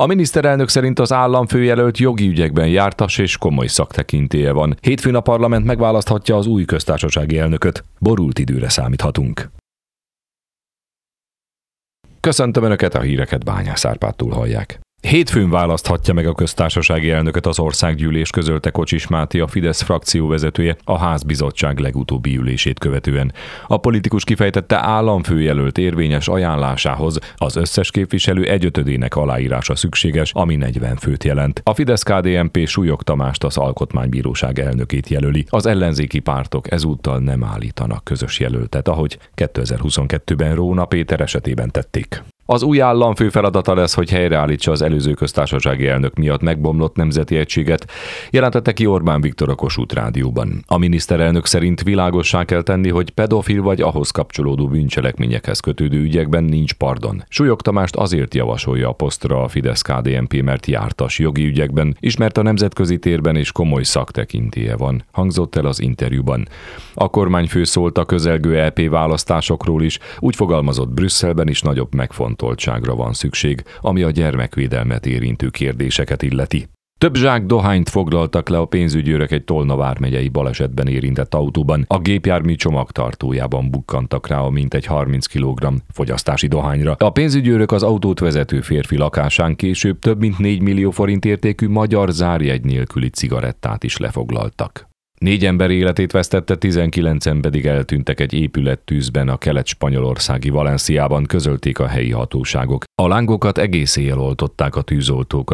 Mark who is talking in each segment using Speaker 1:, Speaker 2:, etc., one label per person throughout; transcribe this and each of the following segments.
Speaker 1: A miniszterelnök szerint az államfőjelölt jogi ügyekben jártas és komoly szaktekintélye van. Hétfőn a parlament megválaszthatja az új köztársasági elnököt. Borult időre számíthatunk. Köszöntöm Önöket, a híreket Bányász Árpádtól hallják. Hétfőn választhatja meg a köztársasági elnököt az országgyűlés, közölte Kocsis Máté, a Fidesz frakcióvezetője a házbizottság legutóbbi ülését követően. A politikus kifejtette, államfőjelölt érvényes ajánlásához az összes képviselő 1/5-ének aláírása szükséges, ami 40 főt jelent. A Fidesz-KDNP Súlyog Tamást az Alkotmánybíróság elnökét jelöli. Az ellenzéki pártok ezúttal nem állítanak közös jelöltet, ahogy 2022-ben Róna Péter esetében tették. Az új államfő feladata lesz, hogy helyreállítsa az előző köztársasági elnök miatt megbomlott nemzeti egységet, jelentette ki Orbán Viktor a Kossuth Rádióban. A miniszterelnök szerint világossá kell tenni, hogy pedofil vagy ahhoz kapcsolódó bűncselekményekhez kötődő ügyekben nincs pardon. Súlyog Tamást azért javasolja a posztra a Fidesz-KDNP, mert jártas jogi ügyekben, ismert a nemzetközi térben és komoly szaktekintélye van, hangzott el az interjúban. A kormányfő szólt a közelgő EP választásokról is, úgy fogalmazott, Brüsszelben is nagyobb megfontoltságra van szükség, ami a gyermekvédelmet érintő kérdéseket illeti. Több zsák dohányt foglaltak le a pénzügyőrök egy Tolna vármegyei balesetben érintett autóban. A gépjármű csomagtartójában bukkantak rá a mintegy 30 kg fogyasztási dohányra. A pénzügyőrök az autót vezető férfi lakásán később több mint 4 millió forint értékű magyar zárjegy nélküli cigarettát is lefoglaltak. 4 ember életét vesztette, 19-en pedig eltűntek egy épülettűzben a kelet-spanyolországi Valenciában, közölték a helyi hatóságok. A lángokat egész éjjel oltották a tűzoltók a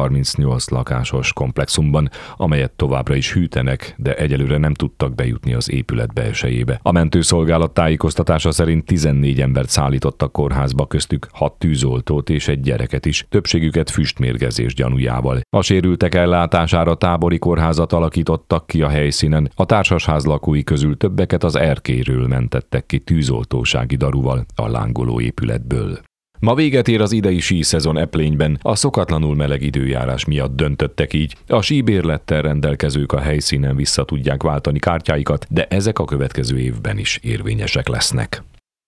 Speaker 1: 138 lakásos komplexumban, amelyet továbbra is hűtenek, de egyelőre nem tudtak bejutni az épület belsejébe. A mentőszolgálat tájékoztatása szerint 14 embert szállítottak kórházba, köztük 6 tűzoltót és egy gyereket is, többségüket füstmérgezés gyanújával. A sérültek ellátására tábori kórházat alakítottak ki a helyszínen. A társasház lakói közül többeket az erkélyről mentettek ki tűzoltósági daruval a lángoló épületből. Ma véget ér az idei síszezon Eplényben, a szokatlanul meleg időjárás miatt döntöttek így. A síbérlettel rendelkezők a helyszínen vissza tudják váltani kártyáikat, de ezek a következő évben is érvényesek lesznek.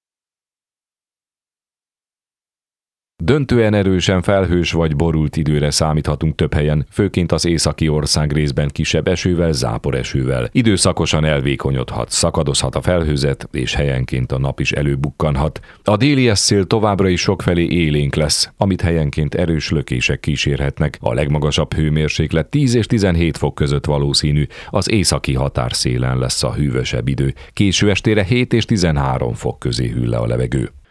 Speaker 1: Döntően erősen felhős vagy borult időre számíthatunk több helyen, főként az északi ország részben kisebb esővel, záporesővel. Időszakosan elvékonyodhat, szakadozhat a felhőzet, és helyenként a nap is előbukkanhat. A déli szél továbbra is sokfelé élénk lesz, amit helyenként erős lökések kísérhetnek. A legmagasabb hőmérséklet 10 és 17 fok között valószínű, az északi határszélen lesz a hűvösebb idő. Késő estére 7 és 13 fok közé hűl le a levegő.